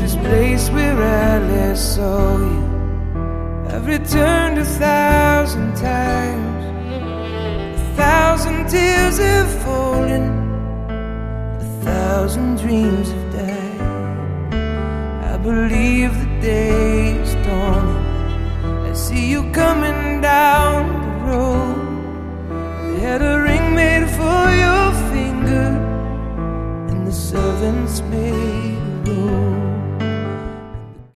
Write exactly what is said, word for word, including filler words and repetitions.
this place where I last saw you. I've returned a thousand times, a thousand tears have fallen, a thousand dreams have died. I believe the day is dawning. I see you coming down the road. You had a ring made for your finger, and the servants made a road.